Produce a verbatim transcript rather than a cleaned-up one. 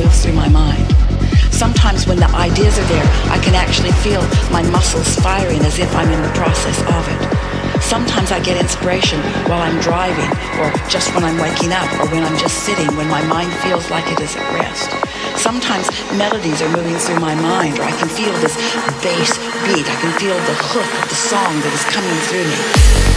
moves through my mind. Sometimes when the ideas are there, I can actually feel my muscles firing as if I'm in the process of it. Sometimes I get inspiration while I'm driving, or just when I'm waking up, or when I'm just sitting, when my mind feels like it is at rest. Sometimes melodies are moving through my mind, or I can feel this bass beat. I can feel the hook of the song that is coming through me.